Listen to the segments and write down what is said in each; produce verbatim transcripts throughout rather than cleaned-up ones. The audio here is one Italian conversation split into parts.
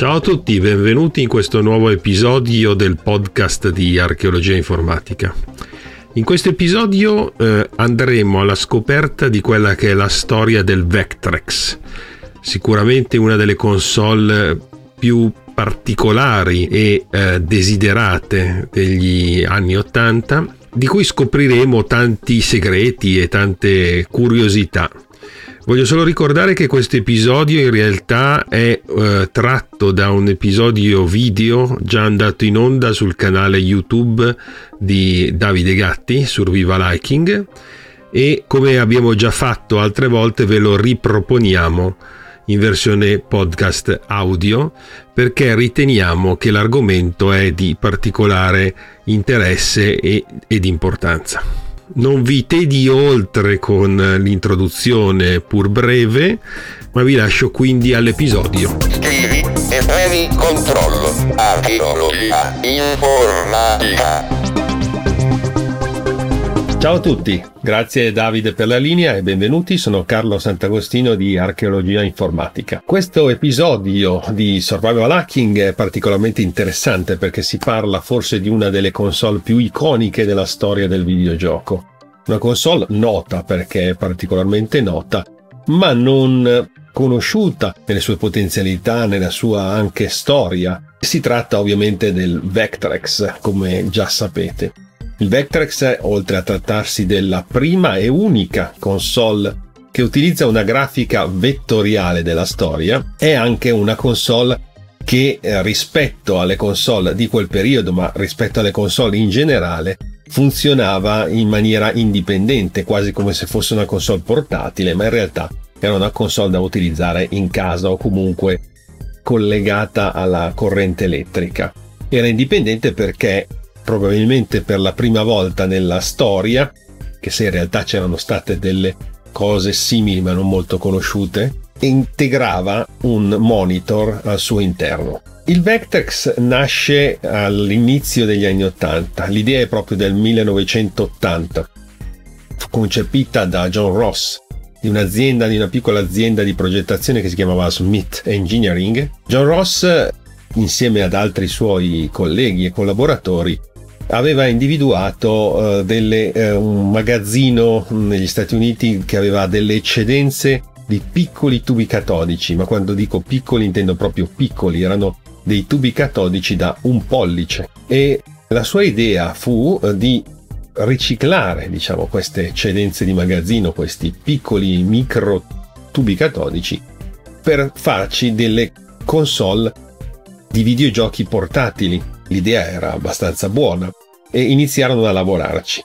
Ciao a tutti, benvenuti in questo nuovo episodio del podcast di Archeologia Informatica. In questo episodio eh, andremo alla scoperta di quella che è la storia del Vectrex, sicuramente una delle console più particolari e eh, desiderate degli anni ottanta, di cui scopriremo tanti segreti e tante curiosità. Voglio solo ricordare che questo episodio in realtà è eh, tratto da un episodio video già andato in onda sul canale YouTube di Davide Gatti, Survival Hiking, e come abbiamo già fatto altre volte ve lo riproponiamo in versione podcast audio perché riteniamo che l'argomento è di particolare interesse e, ed importanza. Non vi tedio oltre con l'introduzione pur breve, ma vi lascio quindi all'episodio. Scrivi e previ controllo. Archeologia informatica. Ciao a tutti, grazie Davide per la linea e benvenuti, sono Carlo Sant'Agostino di Archeologia Informatica. Questo episodio di Survival Hacking è particolarmente interessante perché si parla forse di una delle console più iconiche della storia del videogioco. Una console nota perché è particolarmente nota, ma non conosciuta nelle sue potenzialità, nella sua anche storia. Si tratta ovviamente del Vectrex, come già sapete. Il Vectrex, oltre a trattarsi della prima e unica console che utilizza una grafica vettoriale della storia, è anche una console che eh, rispetto alle console di quel periodo, ma rispetto alle console in generale, funzionava in maniera indipendente, quasi come se fosse una console portatile, ma in realtà era una console da utilizzare in casa o comunque collegata alla corrente elettrica. Era indipendente perché probabilmente per la prima volta nella storia, che se in realtà c'erano state delle cose simili ma non molto conosciute, integrava un monitor al suo interno. Il Vectrex nasce all'inizio degli anni ottanta, l'idea è proprio del millenovecentottanta, fu concepita da John Ross, di un'azienda, di una piccola azienda di progettazione che si chiamava Smith Engineering. John Ross, insieme ad altri suoi colleghi e collaboratori, aveva individuato uh, delle, uh, un magazzino negli Stati Uniti che aveva delle eccedenze di piccoli tubi catodici, ma quando dico piccoli intendo proprio piccoli, erano dei tubi catodici da un pollice, e la sua idea fu uh, di riciclare, diciamo, queste eccedenze di magazzino, questi piccoli micro tubi catodici, per farci delle console di videogiochi portatili. L'idea era abbastanza buona e iniziarono a lavorarci.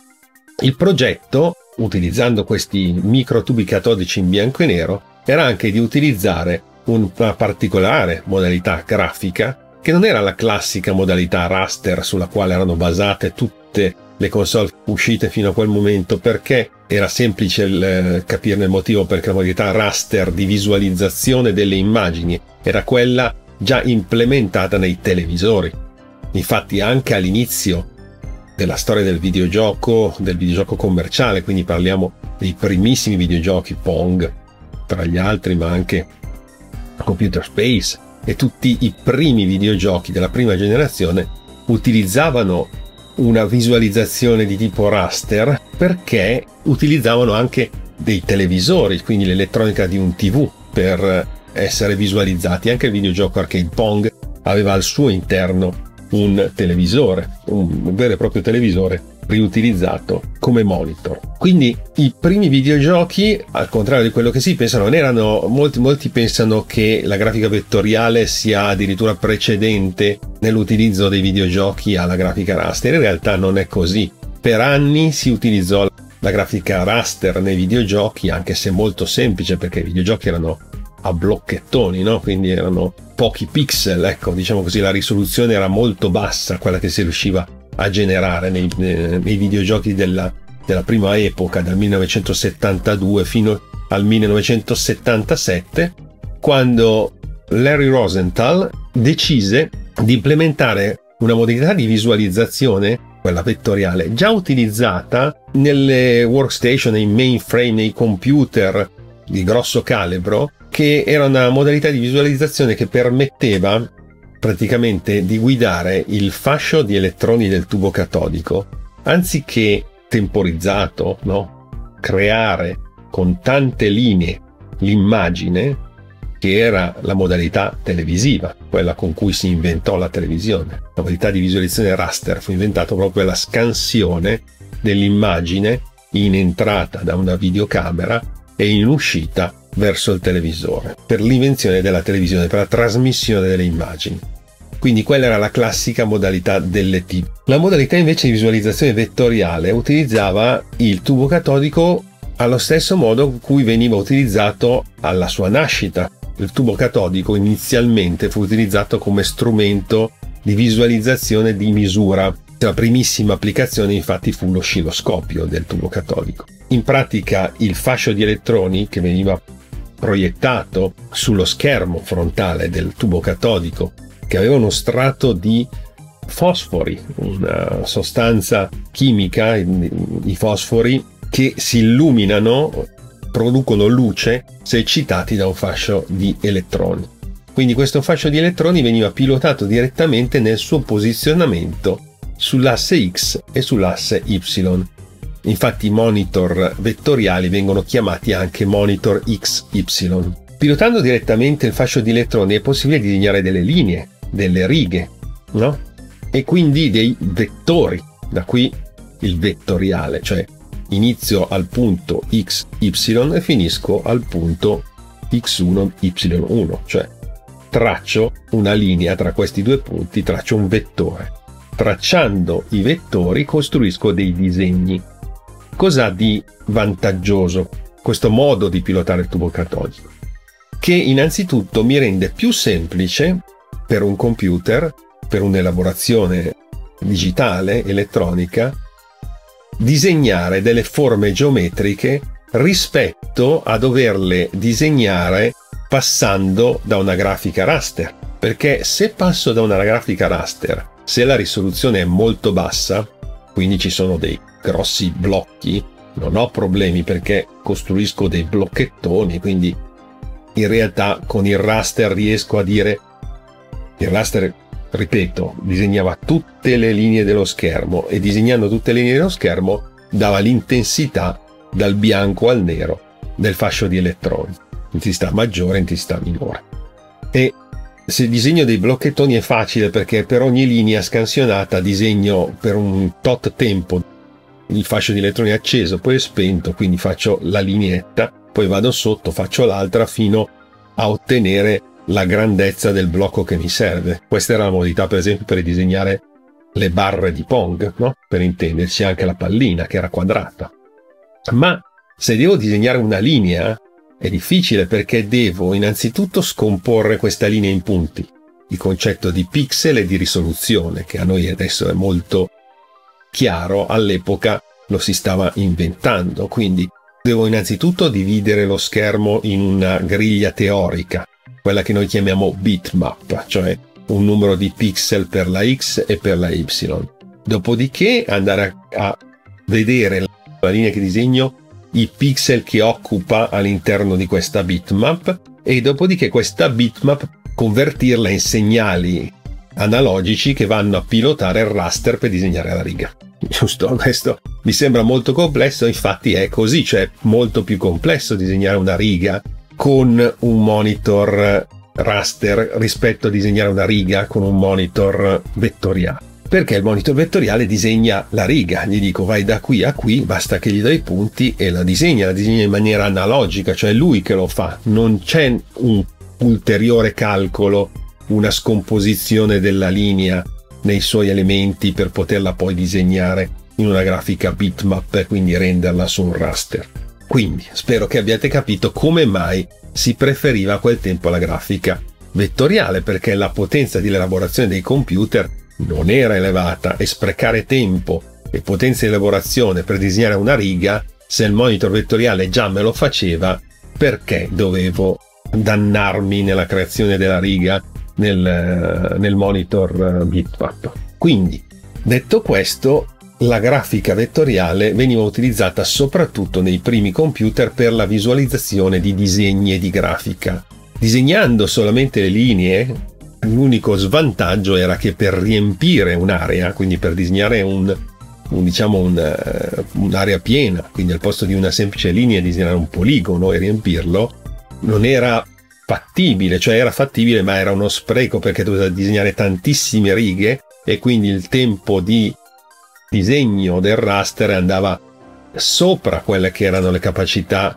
Il progetto, utilizzando questi micro tubi catodici in bianco e nero, era anche di utilizzare una particolare modalità grafica che non era la classica modalità raster sulla quale erano basate tutte le console uscite fino a quel momento, perché era semplice il, capirne il motivo, perché la modalità raster di visualizzazione delle immagini era quella già implementata nei televisori. Infatti anche all'inizio della storia del videogioco, del videogioco commerciale, quindi parliamo dei primissimi videogiochi Pong tra gli altri, ma anche Computer Space e tutti i primi videogiochi della prima generazione, utilizzavano una visualizzazione di tipo raster perché utilizzavano anche dei televisori, quindi l'elettronica di un tivù, per essere visualizzati. Anche il videogioco Arcade Pong aveva al suo interno un televisore, un vero e proprio televisore riutilizzato come monitor. Quindi i primi videogiochi, al contrario di quello che si pensa, non erano, molti, molti pensano che la grafica vettoriale sia addirittura precedente nell'utilizzo dei videogiochi alla grafica raster. In realtà non è così. Per anni si utilizzò la grafica raster nei videogiochi, anche se molto semplice, perché i videogiochi erano a blocchettoni, no? Quindi erano pochi pixel, ecco, diciamo così, la risoluzione era molto bassa, quella che si riusciva a generare nei, nei videogiochi della, della prima epoca, dal millenovecentosettantadue fino al millenovecentosettantasette, quando Larry Rosenthal decise di implementare una modalità di visualizzazione, quella vettoriale, già utilizzata nelle workstation, nei mainframe, nei computer di grosso calibro, che era una modalità di visualizzazione che permetteva praticamente di guidare il fascio di elettroni del tubo catodico, anziché temporizzato, no? Creare con tante linee l'immagine, che era la modalità televisiva, quella con cui si inventò la televisione. La modalità di visualizzazione raster fu inventata proprio per la scansione dell'immagine in entrata da una videocamera e in uscita verso il televisore, per l'invenzione della televisione, per la trasmissione delle immagini. Quindi quella era la classica modalità delle tivù. La modalità invece di visualizzazione vettoriale utilizzava il tubo catodico allo stesso modo in cui veniva utilizzato alla sua nascita. Il tubo catodico inizialmente fu utilizzato come strumento di visualizzazione di misura. La primissima applicazione infatti fu l'oscilloscopio del tubo catodico. In pratica il fascio di elettroni che veniva proiettato sullo schermo frontale del tubo catodico, che aveva uno strato di fosfori, una sostanza chimica, i fosfori che si illuminano, producono luce se eccitati da un fascio di elettroni. Quindi questo fascio di elettroni veniva pilotato direttamente nel suo posizionamento sull'asse X e sull'asse Y. Infatti i monitor vettoriali vengono chiamati anche monitor X Y. Pilotando direttamente il fascio di elettroni è possibile disegnare delle linee, delle righe, no? E quindi dei vettori, da qui il vettoriale, cioè inizio al punto X Y e finisco al punto X uno Y uno, cioè traccio una linea tra questi due punti, traccio un vettore. Tracciando i vettori costruisco dei disegni. Cos'ha di vantaggioso questo modo di pilotare il tubo catodico? Che innanzitutto mi rende più semplice per un computer, per un'elaborazione digitale, elettronica, disegnare delle forme geometriche rispetto a doverle disegnare passando da una grafica raster. Perché se passo da una grafica raster, se la risoluzione è molto bassa, quindi ci sono dei grossi blocchi, non ho problemi perché costruisco dei blocchettoni, quindi in realtà con il raster riesco a dire, il raster, ripeto, disegnava tutte le linee dello schermo e disegnando tutte le linee dello schermo dava l'intensità dal bianco al nero del fascio di elettroni, intensità maggiore, intensità minore. E se disegno dei blocchettoni è facile perché per ogni linea scansionata disegno per un tot tempo il fascio di elettroni acceso, poi è spento, quindi faccio la lineetta, poi vado sotto, faccio l'altra fino a ottenere la grandezza del blocco che mi serve. Questa era la modalità per esempio per disegnare le barre di Pong, no? Per intenderci, anche la pallina che era quadrata. Ma se devo disegnare una linea è difficile perché devo innanzitutto scomporre questa linea in punti. Il concetto di pixel e di risoluzione, che a noi adesso è molto chiaro, all'epoca lo si stava inventando. Quindi devo innanzitutto dividere lo schermo in una griglia teorica, quella che noi chiamiamo bitmap, cioè un numero di pixel per la X e per la Y. Dopodiché andare a, a vedere la linea che disegno, i pixel che occupa all'interno di questa bitmap, e dopodiché questa bitmap convertirla in segnali analogici che vanno a pilotare il raster per disegnare la riga. Giusto? Questo mi sembra molto complesso, infatti è così, cioè molto più complesso disegnare una riga con un monitor raster rispetto a disegnare una riga con un monitor vettoriale. Perché il monitor vettoriale disegna la riga, gli dico vai da qui a qui, basta che gli do i punti e la disegna, la disegna in maniera analogica, cioè è lui che lo fa, non c'è un ulteriore calcolo, una scomposizione della linea nei suoi elementi per poterla poi disegnare in una grafica bitmap e quindi renderla su un raster. Quindi spero che abbiate capito come mai si preferiva a quel tempo la grafica vettoriale, perché la potenza di elaborazione dei computer non era elevata e sprecare tempo e potenza di elaborazione per disegnare una riga, se il monitor vettoriale già me lo faceva, perché dovevo dannarmi nella creazione della riga nel, nel monitor bitmap? Quindi, detto questo, la grafica vettoriale veniva utilizzata soprattutto nei primi computer per la visualizzazione di disegni e di grafica. Disegnando solamente le linee, l'unico svantaggio era che per riempire un'area, quindi per disegnare un, un diciamo un, uh, un'area piena, quindi al posto di una semplice linea disegnare un poligono e riempirlo, non era fattibile, cioè era fattibile ma era uno spreco perché doveva disegnare tantissime righe e quindi il tempo di disegno del raster andava sopra quelle che erano le capacità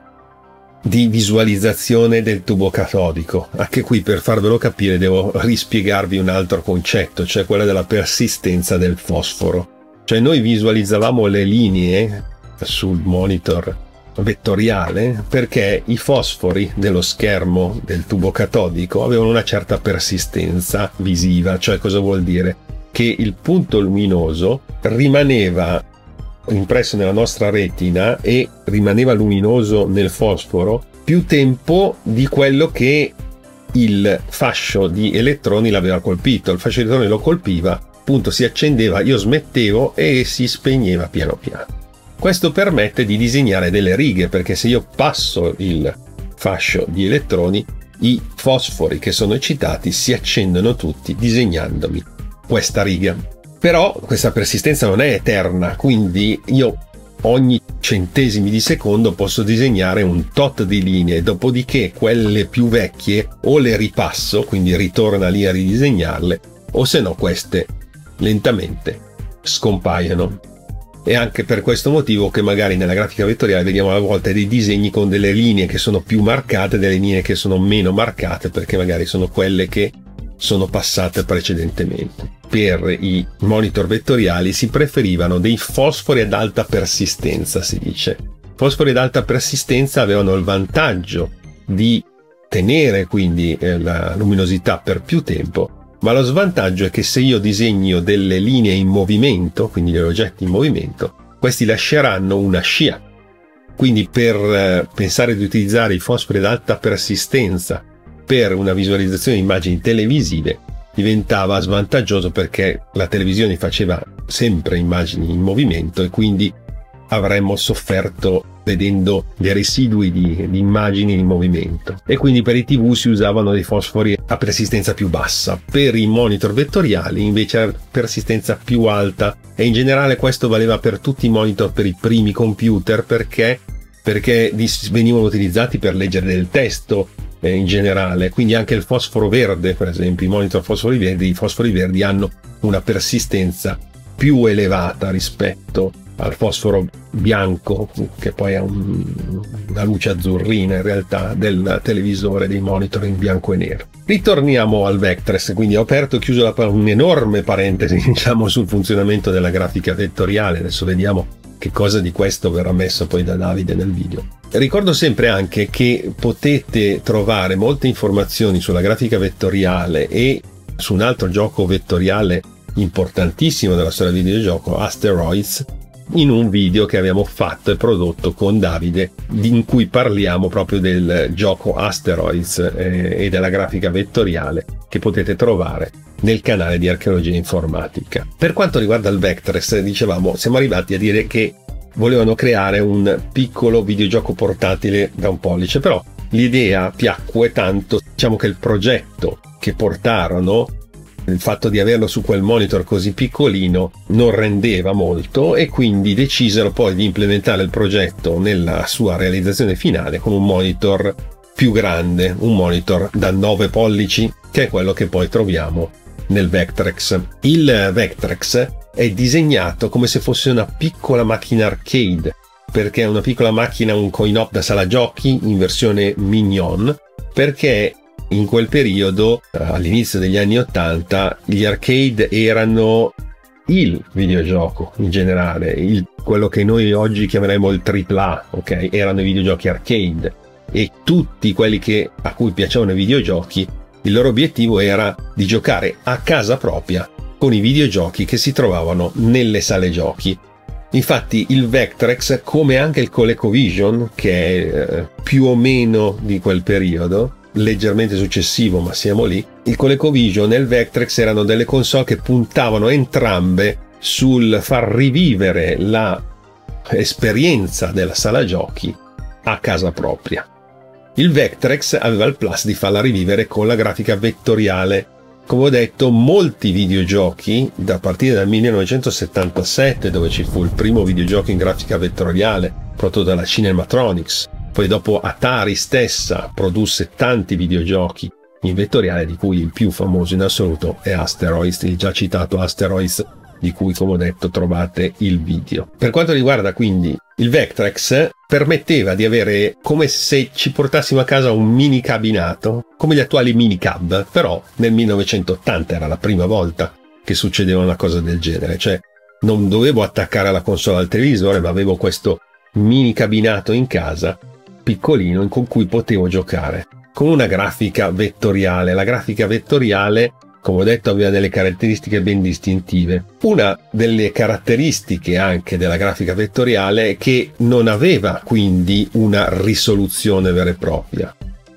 di visualizzazione del tubo catodico. Anche qui, per farvelo capire, devo rispiegarvi un altro concetto, cioè quello della persistenza del fosforo. Cioè noi visualizzavamo le linee sul monitor vettoriale perché i fosfori dello schermo del tubo catodico avevano una certa persistenza visiva. Cioè cosa vuol dire? Che il punto luminoso rimaneva impresso nella nostra retina e rimaneva luminoso nel fosforo più tempo di quello che il fascio di elettroni l'aveva colpito. Il fascio di elettroni lo colpiva, appunto si accendeva, io smettevo e si spegneva piano piano. Questo permette di disegnare delle righe, perché se io passo il fascio di elettroni, i fosfori che sono eccitati si accendono tutti disegnandomi questa riga. Però questa persistenza non è eterna, quindi io ogni centesimi di secondo posso disegnare un tot di linee, dopodiché quelle più vecchie o le ripasso, quindi ritorna lì a ridisegnarle, o se no queste lentamente scompaiono. È anche per questo motivo che magari nella grafica vettoriale vediamo a volte dei disegni con delle linee che sono più marcate, delle linee che sono meno marcate, perché magari sono quelle che sono passate precedentemente. Per i monitor vettoriali si preferivano dei fosfori ad alta persistenza, si dice. Fosfori ad alta persistenza avevano il vantaggio di tenere quindi eh, la luminosità per più tempo, ma lo svantaggio è che se io disegno delle linee in movimento, quindi degli oggetti in movimento, questi lasceranno una scia. Quindi per eh, pensare di utilizzare i fosfori ad alta persistenza per una visualizzazione di immagini televisive diventava svantaggioso, perché la televisione faceva sempre immagini in movimento e quindi avremmo sofferto vedendo dei residui di, di immagini in movimento, e quindi per i tivù si usavano dei fosfori a persistenza più bassa. Per i monitor vettoriali invece a persistenza più alta, e in generale questo valeva per tutti i monitor per i primi computer, perché perché venivano utilizzati per leggere del testo eh, in generale. Quindi anche il fosforo verde, per esempio i monitor fosfori verdi, i fosfori verdi hanno una persistenza più elevata rispetto al fosforo bianco, che poi ha un, una luce azzurrina in realtà, del televisore, dei monitor in bianco e nero. Ritorniamo al Vectrex, quindi ho aperto e chiuso la, un'enorme parentesi diciamo sul funzionamento della grafica vettoriale. Adesso vediamo che cosa di questo verrà messo poi da Davide nel video. Ricordo sempre anche che potete trovare molte informazioni sulla grafica vettoriale e su un altro gioco vettoriale importantissimo della storia del videogioco, Asteroids, in un video che abbiamo fatto e prodotto con Davide, in cui parliamo proprio del gioco Asteroids eh, e della grafica vettoriale, che potete trovare nel canale di Archeologia Informatica. Per quanto riguarda il Vectrex, dicevamo, siamo arrivati a dire che volevano creare un piccolo videogioco portatile da un pollice, però l'idea piacque tanto, diciamo che il progetto che portarono, il fatto di averlo su quel monitor così piccolino, non rendeva molto, e quindi decisero poi di implementare il progetto nella sua realizzazione finale con un monitor più grande, un monitor da nove pollici, che è quello che poi troviamo nel Vectrex. Il Vectrex è disegnato come se fosse una piccola macchina arcade, perché è una piccola macchina, un coin-op da sala giochi in versione mignon, perché in quel periodo, all'inizio degli anni ottanta, gli arcade erano il videogioco in generale, il, quello che noi oggi chiameremo il tripla A, ok? Erano i videogiochi arcade, e tutti quelli che, a cui piacevano i videogiochi, il loro obiettivo era di giocare a casa propria con i videogiochi che si trovavano nelle sale giochi. Infatti il Vectrex, come anche il ColecoVision, che è eh, più o meno di quel periodo, leggermente successivo, ma siamo lì, il ColecoVision e il Vectrex erano delle console che puntavano entrambe sul far rivivere la esperienza della sala giochi a casa propria. Il Vectrex aveva il plus di farla rivivere con la grafica vettoriale. Come ho detto, molti videogiochi, da partire dal millenovecentosettantasette, dove ci fu il primo videogioco in grafica vettoriale prodotto dalla Cinematronics, poi dopo Atari stessa produsse tanti videogiochi in vettoriale, di cui il più famoso in assoluto è Asteroids, il già citato Asteroids, di cui, come ho detto, trovate il video. Per quanto riguarda quindi il Vectrex, permetteva di avere come se ci portassimo a casa un mini cabinato, come gli attuali mini cab, però nel millenovecentottanta era la prima volta che succedeva una cosa del genere, cioè non dovevo attaccare la console al televisore, ma avevo questo mini cabinato in casa, piccolino, con cui potevo giocare, con una grafica vettoriale. La grafica vettoriale, come ho detto, aveva delle caratteristiche ben distintive. Una delle caratteristiche anche della grafica vettoriale è che non aveva quindi una risoluzione vera e propria,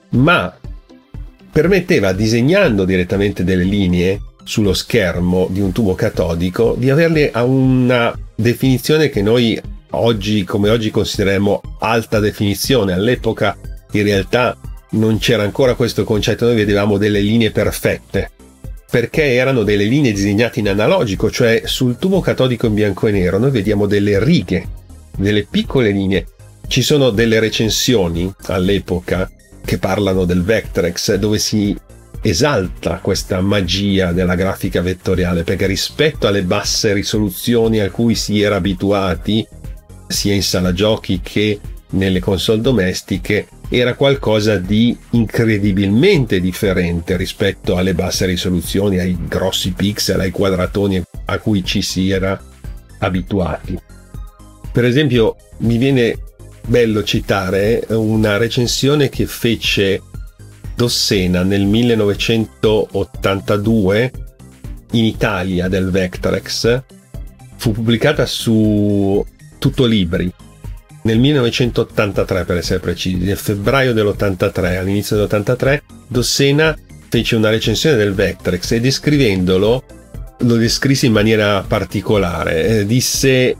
ma permetteva, disegnando direttamente delle linee sullo schermo di un tubo catodico, di averle a una definizione che noi oggi, come oggi, consideriamo alta definizione. All'epoca in realtà non c'era ancora questo concetto, noi vedevamo delle linee perfette, perché erano delle linee disegnate in analogico, cioè sul tubo catodico in bianco e nero noi vediamo delle righe, delle piccole linee. Ci sono delle recensioni all'epoca che parlano del Vectrex, dove si esalta questa magia della grafica vettoriale, perché rispetto alle basse risoluzioni a cui si era abituati sia in sala giochi che nelle console domestiche, era qualcosa di incredibilmente differente rispetto alle basse risoluzioni, ai grossi pixel, ai quadratoni a cui ci si era abituati. Per esempio, mi viene bello citare una recensione che fece Dossena nel millenovecentottantadue in Italia del Vectrex. Fu pubblicata su Tutolibri nel millenovecentottantatré, per essere precisi, nel febbraio dell'ottantatré, all'inizio dell'ottantatré, Dossena fece una recensione del Vectrex e descrivendolo lo descrisse in maniera particolare. Eh, disse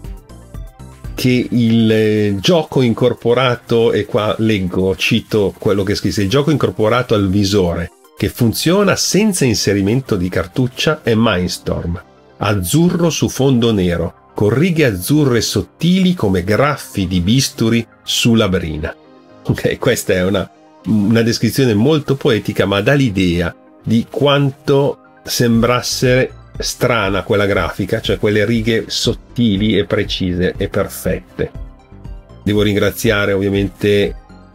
che il eh, gioco incorporato, e qua leggo, cito quello che scrisse: il gioco incorporato al visore, che funziona senza inserimento di cartuccia, è Mindstorm, azzurro su fondo nero, con righe azzurre sottili come graffi di bisturi su labrina. Ok, questa è una, una descrizione molto poetica, ma dà l'idea di quanto sembrasse strana quella grafica, cioè quelle righe sottili e precise e perfette. Devo ringraziare ovviamente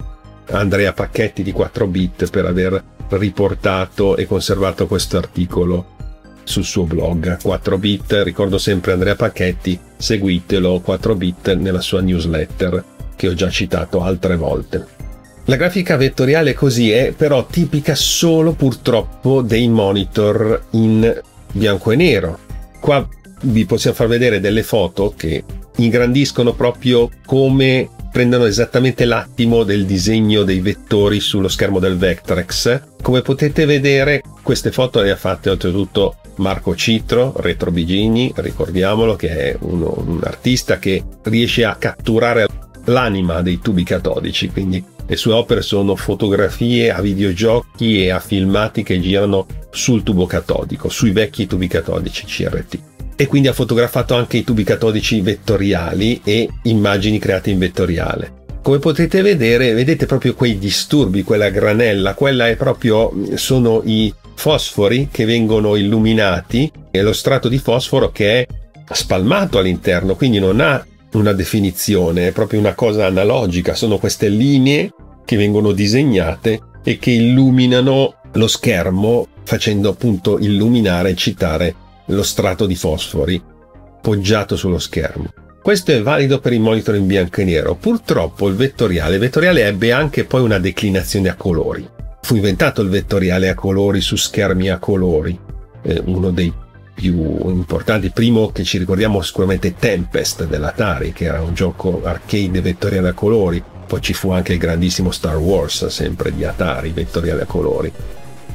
Andrea Pacchetti di quattro bit per aver riportato e conservato questo articolo sul suo blog quattro bit. Ricordo sempre Andrea Pacchetti, seguitelo, quattro bit, nella sua newsletter che ho già citato altre volte. La grafica vettoriale così è però tipica solo purtroppo dei monitor in bianco e nero. Qua vi possiamo far vedere delle foto che ingrandiscono proprio come prendono esattamente l'attimo del disegno dei vettori sullo schermo del Vectrex. Come potete vedere, queste foto le ha fatte oltretutto Marco Citro, Retro Bigini, ricordiamolo, che è uno, un artista che riesce a catturare l'anima dei tubi catodici, quindi le sue opere sono fotografie a videogiochi e a filmati che girano sul tubo catodico, sui vecchi tubi catodici C R T. E quindi ha fotografato anche i tubi catodici vettoriali e immagini create in vettoriale. Come potete vedere, vedete proprio quei disturbi, quella granella, quella è proprio, sono i fosfori che vengono illuminati e lo strato di fosforo che è spalmato all'interno, quindi non ha una definizione, è proprio una cosa analogica, sono queste linee che vengono disegnate e che illuminano lo schermo, facendo appunto illuminare e citare lo strato di fosfori poggiato sullo schermo. Questo è valido per i monitor in bianco e nero. Purtroppo il vettoriale, il vettoriale ebbe anche poi una declinazione a colori. Fu inventato il vettoriale a colori su schermi a colori, eh, uno dei più importanti. Primo che ci ricordiamo sicuramente Tempest dell'Atari, che era un gioco arcade vettoriale a colori. Poi ci fu anche il grandissimo Star Wars, sempre di Atari, vettoriale a colori.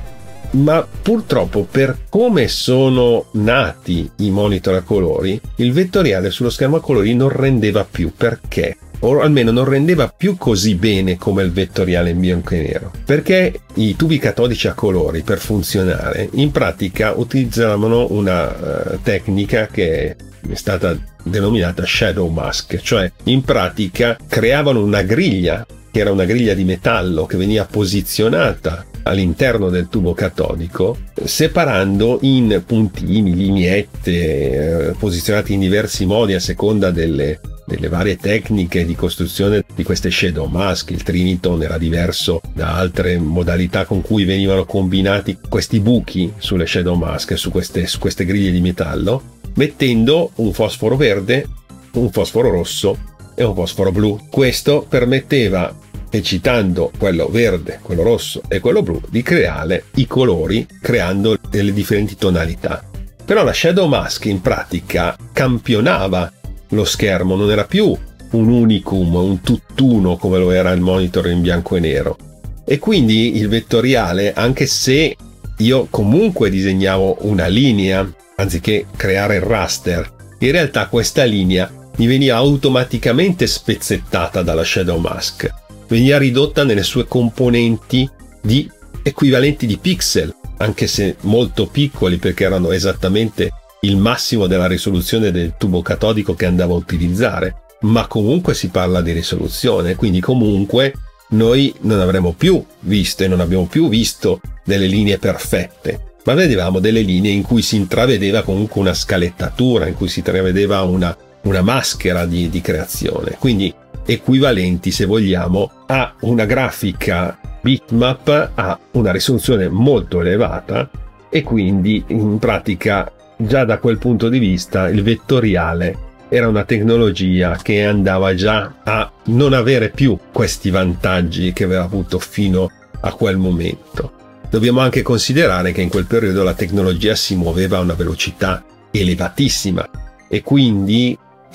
Ma purtroppo, per come sono nati i monitor a colori, il vettoriale sullo schermo a colori non rendeva più. Perché? O almeno non rendeva più così bene come il vettoriale in bianco e nero, perché i tubi catodici a colori, per funzionare, in pratica utilizzavano una uh, tecnica che è stata denominata shadow mask, cioè in pratica creavano una griglia, che era una griglia di metallo che veniva posizionata all'interno del tubo catodico, separando in puntini, lineette, eh, posizionati in diversi modi a seconda delle, delle varie tecniche di costruzione di queste shadow mask. Il Triniton era diverso da altre modalità con cui venivano combinati questi buchi sulle shadow mask, su queste, su queste griglie di metallo, mettendo un fosforo verde, un fosforo rosso e un fosforo blu. Questo permetteva, eccitando quello verde, quello rosso e quello blu, di creare i colori creando delle differenti tonalità. Però la shadow mask in pratica campionava lo schermo, non era più un unicum, un tutt'uno come lo era il monitor in bianco e nero. E quindi il vettoriale, anche se io comunque disegnavo una linea anziché creare il raster, in realtà questa linea mi veniva automaticamente spezzettata dalla shadow mask, veniva ridotta nelle sue componenti di equivalenti di pixel, anche se molto piccoli, perché erano esattamente il massimo della risoluzione del tubo catodico che andavo a utilizzare, ma comunque si parla di risoluzione, quindi comunque noi non avremo più visto e non abbiamo più visto delle linee perfette, ma vedevamo delle linee in cui si intravedeva comunque una scalettatura, in cui si intravedeva una, una maschera di, di creazione, quindi equivalenti, se vogliamo, a una grafica bitmap a una risoluzione molto elevata, e quindi in pratica già da quel punto di vista il vettoriale era una tecnologia che andava già a non avere più questi vantaggi che aveva avuto fino a quel momento. Dobbiamo anche considerare che in quel periodo la tecnologia si muoveva a una velocità elevatissima e quindi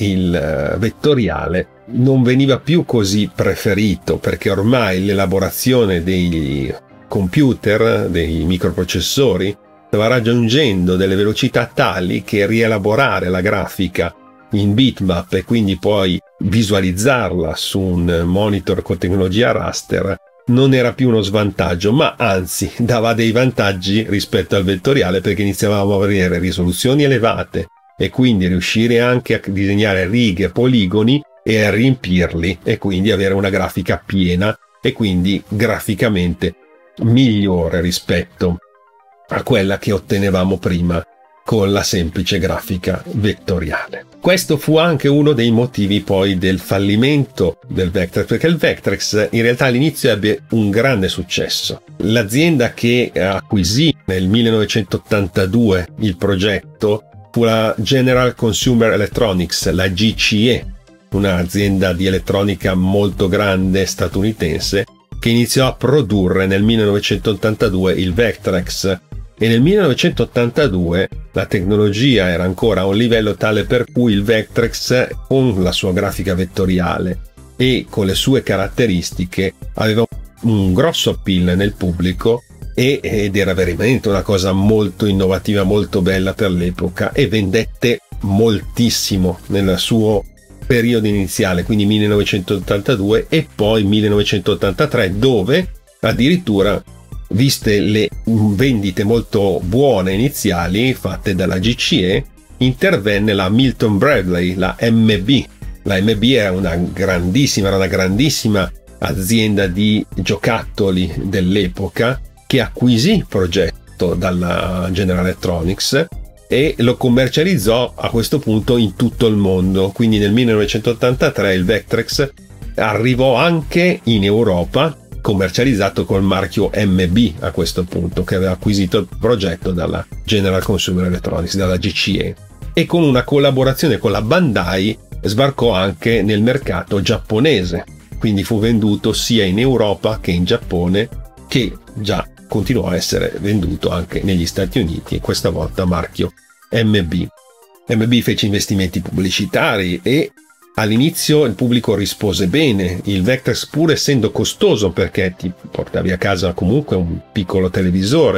il vettoriale non veniva più così preferito, perché ormai l'elaborazione dei computer, dei microprocessori, stava raggiungendo delle velocità tali che rielaborare la grafica in bitmap e quindi poi visualizzarla su un monitor con tecnologia raster non era più uno svantaggio, ma anzi dava dei vantaggi rispetto al vettoriale, perché iniziavamo a avere risoluzioni elevate e quindi riuscire anche a disegnare righe, poligoni e a riempirli, e quindi avere una grafica piena e quindi graficamente migliore rispetto a quella che ottenevamo prima con la semplice grafica vettoriale. Questo fu anche uno dei motivi poi del fallimento del Vectrex, perché il Vectrex in realtà all'inizio ebbe un grande successo. L'azienda che acquisì nel millenovecentottantadue il progetto fu la General Consumer Electronics, la G C E, un'azienda di elettronica molto grande statunitense, che iniziò a produrre nel millenovecentottantadue il Vectrex. E nel millenovecentottantadue la tecnologia era ancora a un livello tale per cui il Vectrex, con la sua grafica vettoriale e con le sue caratteristiche, aveva un grosso appeal nel pubblico e, ed era veramente una cosa molto innovativa, molto bella per l'epoca, e vendette moltissimo nel suo periodo iniziale, quindi millenovecentottantadue e poi millenovecentottantatré, dove addirittura, viste le vendite molto buone iniziali fatte dalla G C E, intervenne la Milton Bradley, la M B. La M B era una grandissima, era una grandissima azienda di giocattoli dell'epoca, che acquisì il progetto dalla General Electronics e lo commercializzò a questo punto in tutto il mondo. Quindi nel millenovecentottantatré il Vectrex arrivò anche in Europa, commercializzato col marchio M B a questo punto, che aveva acquisito il progetto dalla General Consumer Electronics, dalla G C E, e con una collaborazione con la Bandai sbarcò anche nel mercato giapponese, quindi fu venduto sia in Europa che in Giappone, che già continuò a essere venduto anche negli Stati Uniti, e questa volta marchio M B. M B fece investimenti pubblicitari e all'inizio il pubblico rispose bene. Il Vectrex, pur essendo costoso perché ti portavi a casa comunque un piccolo televisore,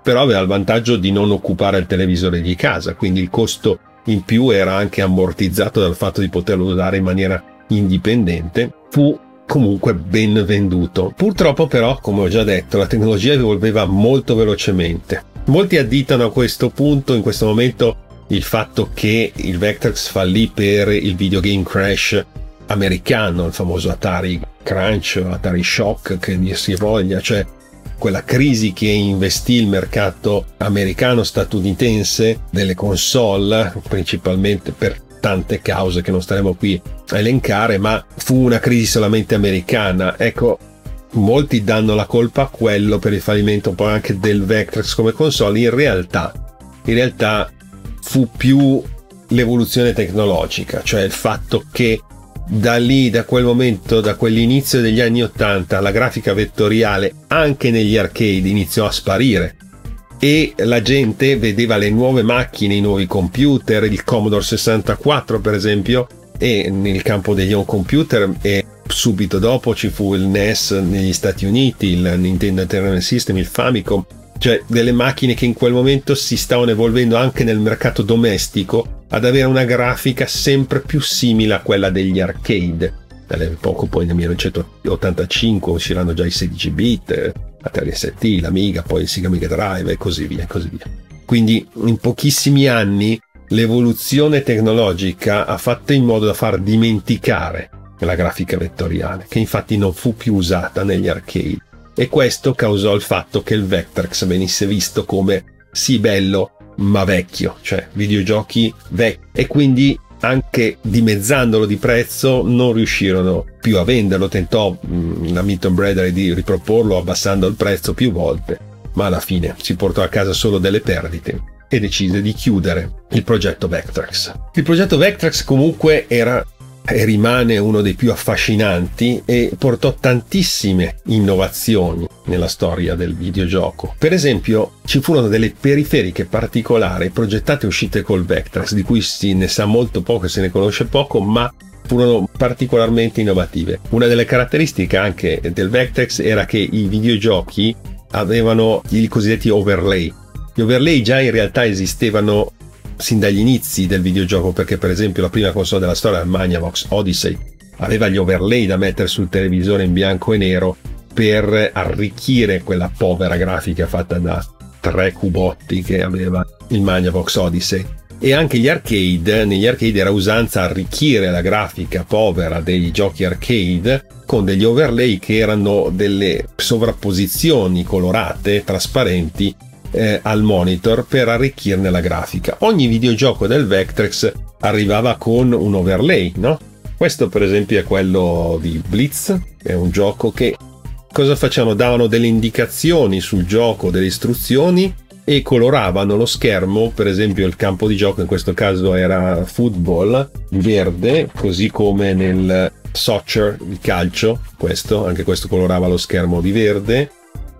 però aveva il vantaggio di non occupare il televisore di casa, quindi il costo in più era anche ammortizzato dal fatto di poterlo usare in maniera indipendente. Fu comunque ben venduto. Purtroppo però, come ho già detto, la tecnologia evolveva molto velocemente. Molti additano a questo punto, in questo momento, il fatto che il Vectrex fallì per il videogame crash americano, il famoso Atari Crunch, Atari Shock, che dir si voglia, cioè quella crisi che investì il mercato americano-statunitense delle console, principalmente per tante cause che non staremo qui a elencare, ma fu una crisi solamente americana. Ecco, molti danno la colpa a quello per il fallimento poi anche del Vectrex come console. In realtà, in realtà fu più l'evoluzione tecnologica, cioè il fatto che da lì, da quel momento, da quell'inizio degli anni ottanta, la grafica vettoriale anche negli arcade iniziò a sparire e la gente vedeva le nuove macchine, i nuovi computer, il Commodore sessantaquattro per esempio, e nel campo degli home computer, e subito dopo ci fu il N E S negli Stati Uniti, il Nintendo Entertainment System, il Famicom, cioè delle macchine che in quel momento si stavano evolvendo anche nel mercato domestico ad avere una grafica sempre più simile a quella degli arcade. Poco poi nel millenovecentottantacinque usciranno già i sedici bit, Atari S T, l'Amiga, poi il Sega Mega Drive e così via, e così via. Quindi in pochissimi anni l'evoluzione tecnologica ha fatto in modo da far dimenticare la grafica vettoriale, che infatti non fu più usata negli arcade, e questo causò il fatto che il Vectrex venisse visto come sì bello ma vecchio, cioè videogiochi vecchi, e quindi anche dimezzandolo di prezzo non riuscirono più a venderlo. Tentò mh, la Milton Bradley di riproporlo abbassando il prezzo più volte, ma alla fine si portò a casa solo delle perdite e decise di chiudere il progetto Vectrex. Il progetto Vectrex comunque era e rimane uno dei più affascinanti e portò tantissime innovazioni nella storia del videogioco. Per esempio, ci furono delle periferiche particolari progettate e uscite col Vectrex, di cui si ne sa molto poco e se ne conosce poco, ma furono particolarmente innovative. Una delle caratteristiche anche del Vectrex era che i videogiochi avevano i cosiddetti overlay. Gli overlay già in realtà esistevano sin dagli inizi del videogioco, perché per esempio la prima console della storia, il Magnavox Odyssey, aveva gli overlay da mettere sul televisore in bianco e nero per arricchire quella povera grafica fatta da tre cubotti che aveva il Magnavox Odyssey. E anche gli arcade, negli arcade era usanza arricchire la grafica povera dei giochi arcade con degli overlay che erano delle sovrapposizioni colorate, trasparenti, Eh, al monitor per arricchirne la grafica. Ogni videogioco del Vectrex arrivava con un overlay, no? Questo per esempio è quello di Blitz, è un gioco che cosa facevano? Davano delle indicazioni sul gioco, delle istruzioni, e coloravano lo schermo, per esempio il campo di gioco in questo caso era football, verde, così come nel soccer, il calcio, questo, anche questo colorava lo schermo di verde.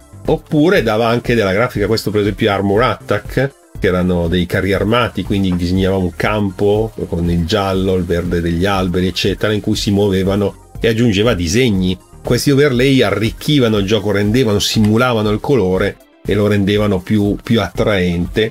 Oppure dava anche della grafica, questo per esempio Armor Attack, che erano dei carri armati, quindi disegnava un campo con il giallo, il verde degli alberi eccetera, in cui si muovevano, e aggiungeva disegni. Questi overlay arricchivano il gioco, rendevano, simulavano il colore e lo rendevano più, più attraente,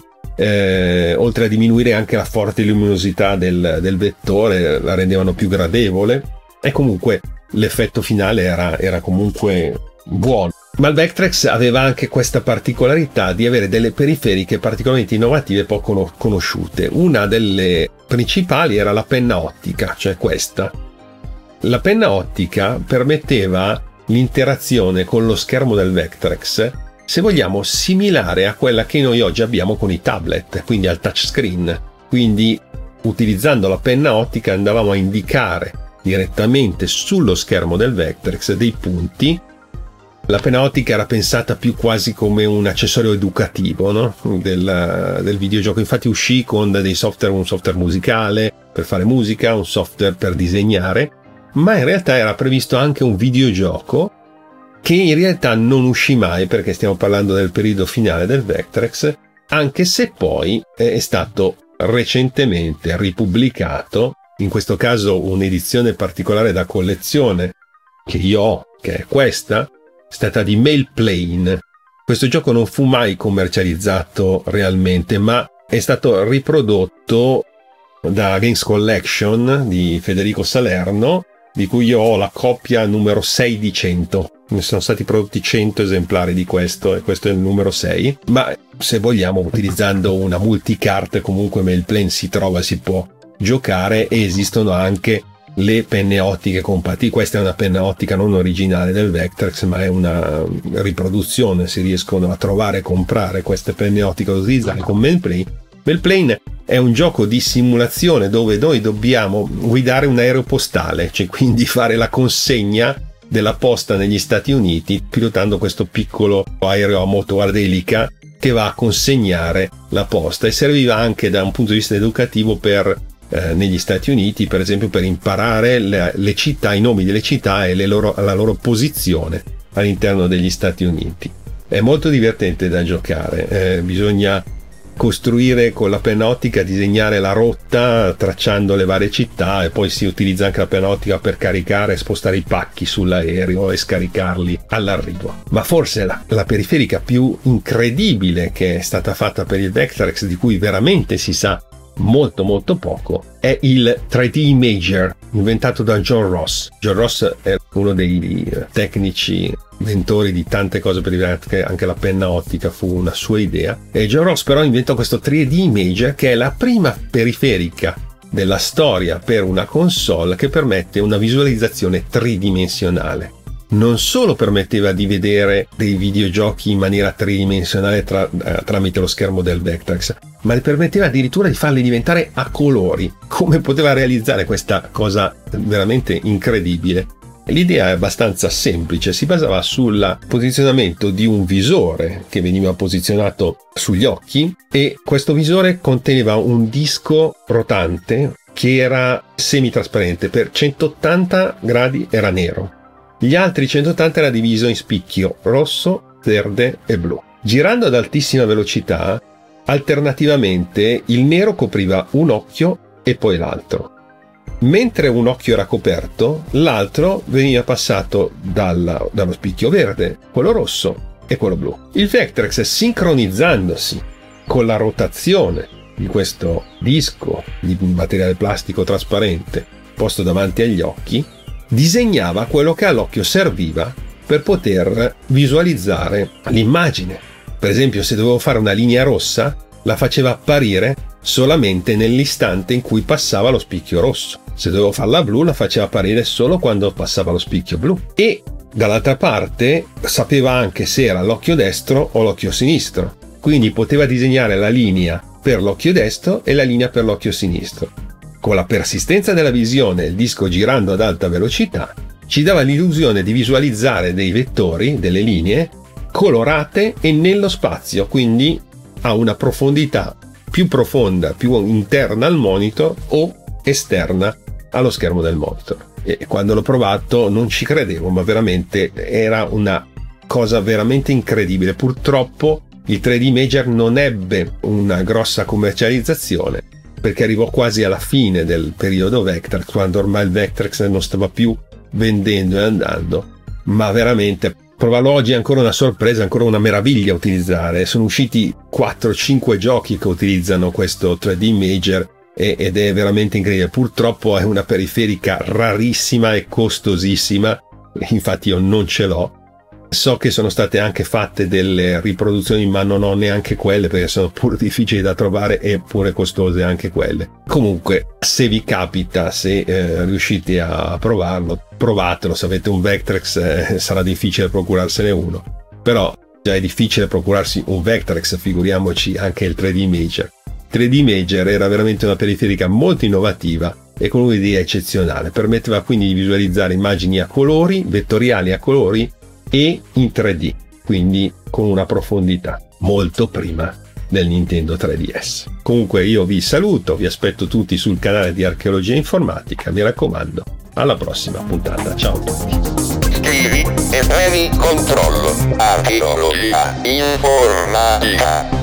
eh, oltre a diminuire anche la forte luminosità del, del vettore, la rendevano più gradevole, e comunque l'effetto finale era, era comunque buono. Ma il Vectrex aveva anche questa particolarità di avere delle periferiche particolarmente innovative e poco conosciute. Una delle principali era la penna ottica, cioè questa. La penna ottica permetteva l'interazione con lo schermo del Vectrex, se vogliamo, similare a quella che noi oggi abbiamo con i tablet, quindi al touchscreen. Quindi, utilizzando la penna ottica, andavamo a indicare direttamente sullo schermo del Vectrex dei punti. La penna ottica era pensata più quasi come un accessorio educativo, no? del, del videogioco. Infatti uscì con dei software, un software musicale per fare musica, un software per disegnare, ma in realtà era previsto anche un videogioco che in realtà non uscì mai, perché stiamo parlando del periodo finale del Vectrex, anche se poi è stato recentemente ripubblicato, in questo caso un'edizione particolare da collezione che io ho, che è questa, è stata di Mail Plane, Questo gioco non fu mai commercializzato realmente, ma è stato riprodotto da Games Collection di Federico Salerno, di cui io ho la copia numero sei di cento. Ne sono stati prodotti cento esemplari di questo e questo è il numero sei, ma se vogliamo utilizzando una multicart comunque Mailplane si trova, si può giocare, e esistono anche le penne ottiche compatibili. Questa è una penna ottica non originale del Vectrex, ma è una riproduzione, si riescono a trovare e comprare queste penne ottiche da utilizzare con Mailplane. Mailplane è un gioco di simulazione dove noi dobbiamo guidare un aereo postale, cioè quindi fare la consegna della posta negli Stati Uniti pilotando questo piccolo aereo a moto ad elica che va a consegnare la posta, e serviva anche da un punto di vista educativo per eh, negli Stati Uniti, per esempio, per imparare le, le città, i nomi delle città e le loro, la loro posizione all'interno degli Stati Uniti. È molto divertente da giocare, eh, bisogna costruire con la penna ottica, disegnare la rotta tracciando le varie città, e poi si utilizza anche la penna ottica per caricare e spostare i pacchi sull'aereo e scaricarli all'arrivo. Ma forse la, la periferica più incredibile che è stata fatta per il Vectrex, di cui veramente si sa molto molto poco, è il tre D Imager, inventato da John Ross. John Ross è uno dei tecnici inventori di tante cose, per anche la penna ottica fu una sua idea, e John Ross però inventò questo tre D Imager, che è la prima periferica della storia per una console che permette una visualizzazione tridimensionale. Non solo permetteva di vedere dei videogiochi in maniera tridimensionale tra, eh, tramite lo schermo del Vectrex, ma le permetteva addirittura di farli diventare a colori. Come poteva realizzare questa cosa veramente incredibile? L'idea è abbastanza semplice, si basava sul posizionamento di un visore che veniva posizionato sugli occhi, e questo visore conteneva un disco rotante che era semitrasparente, per centottanta gradi era nero. Gli altri centottanta era diviso in spicchio rosso, verde e blu. Girando ad altissima velocità, alternativamente il nero copriva un occhio e poi l'altro. Mentre un occhio era coperto, l'altro veniva passato dalla, dallo spicchio verde, quello rosso e quello blu. Il Vectrex, sincronizzandosi con la rotazione di questo disco di materiale plastico trasparente posto davanti agli occhi, disegnava quello che all'occhio serviva per poter visualizzare l'immagine. Per esempio, se dovevo fare una linea rossa, la faceva apparire solamente nell'istante in cui passava lo spicchio rosso. Se dovevo farla blu, la faceva apparire solo quando passava lo spicchio blu. E dall'altra parte sapeva anche se era l'occhio destro o l'occhio sinistro, quindi poteva disegnare la linea per l'occhio destro e la linea per l'occhio sinistro. Con la persistenza della visione, il disco girando ad alta velocità ci dava l'illusione di visualizzare dei vettori, delle linee colorate e nello spazio, quindi a una profondità più profonda, più interna al monitor o esterna allo schermo del monitor. E quando l'ho provato non ci credevo, ma veramente era una cosa veramente incredibile. Purtroppo il tre D Imager non ebbe una grossa commercializzazione, perché arrivò quasi alla fine del periodo Vectrex, quando ormai il Vectrex non stava più vendendo e andando. Ma veramente provarlo oggi è ancora una sorpresa, ancora una meraviglia utilizzare. Sono usciti quattro cinque giochi che utilizzano questo tre D Imager ed è veramente incredibile. Purtroppo è una periferica rarissima e costosissima, infatti io non ce l'ho. So che sono state anche fatte delle riproduzioni, ma non ho neanche quelle perché sono pure difficili da trovare e pure costose anche quelle. Comunque, se vi capita, se eh, riuscite a provarlo, provatelo. Se avete un Vectrex eh, sarà difficile procurarsene uno, però già è difficile procurarsi un Vectrex, figuriamoci anche il tre D Imager. tre D Imager era veramente una periferica molto innovativa e con un'idea eccezionale. Permetteva quindi di visualizzare immagini a colori, vettoriali a colori e in tre D, quindi con una profondità molto prima del Nintendo tre D S. Comunque io vi saluto, vi aspetto tutti sul canale di Archeologia Informatica, mi raccomando, alla prossima puntata, ciao a tutti. Scrivi e previ controllo. Archeologia Informatica.